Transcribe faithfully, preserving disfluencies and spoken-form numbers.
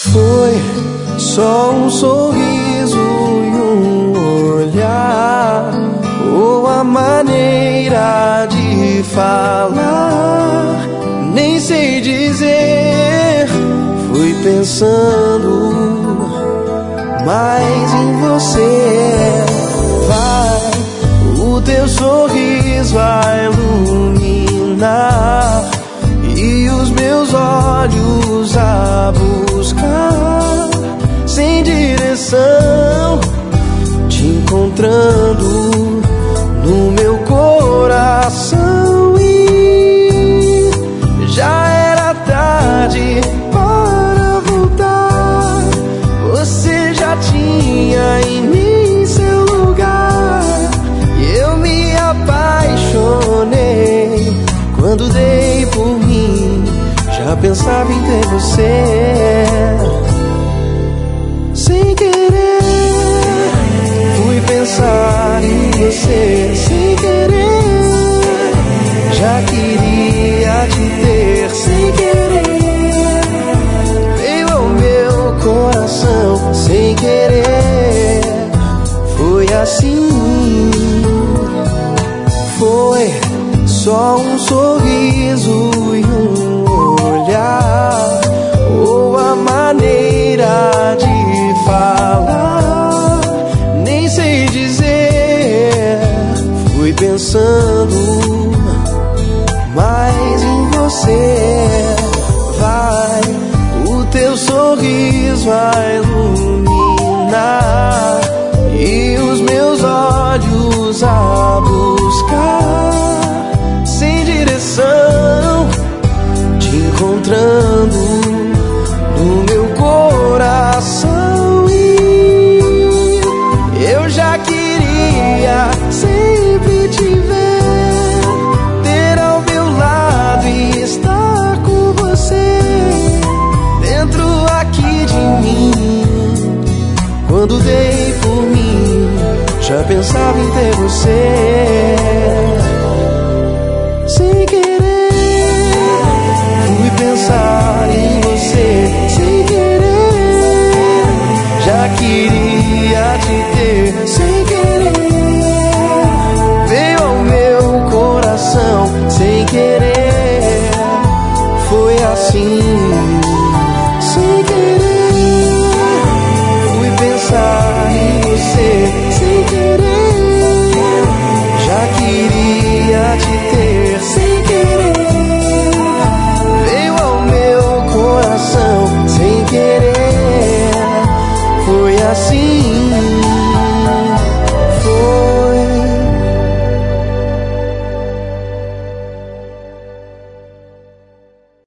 Foi só um sorriso e um olhar, ou a maneira de falar, nem sei dizer. Fui pensando mais em você. Vai, o teu sorriso vai iluminar e os meus olhos a buscar, sem direção, te encontrando no meu coração. E já era tarde para voltar, você já tinha em mim seu lugar, e eu me apaixonei quando dei por mim. Já pensava em ter você. Sem querer, fui pensar em você. Sem querer, já queria te ter. Sem querer, veio ao meu coração. Sem querer, foi assim. Foi só um sorriso e um olhar, ou a maneira de falar, nem sei dizer. Fui pensando mais em você. Vai, o teu sorriso vai iluminar e os meus olhos a buscar, sem direção, te encontrando no meu coração. E eu já queria sempre te ver, ter ao meu lado e estar com você, dentro aqui de mim. Quando dei por mim, já pensava em ter você. Sem querer, fui pensar em você. Sem querer, já queria te ter. Sem querer, veio ao meu coração. Sem querer, foi assim. Sem querer, fui pensar em você. Sem querer, já queria te ter. Sem querer, veio ao meu coração. Sem querer, foi assim.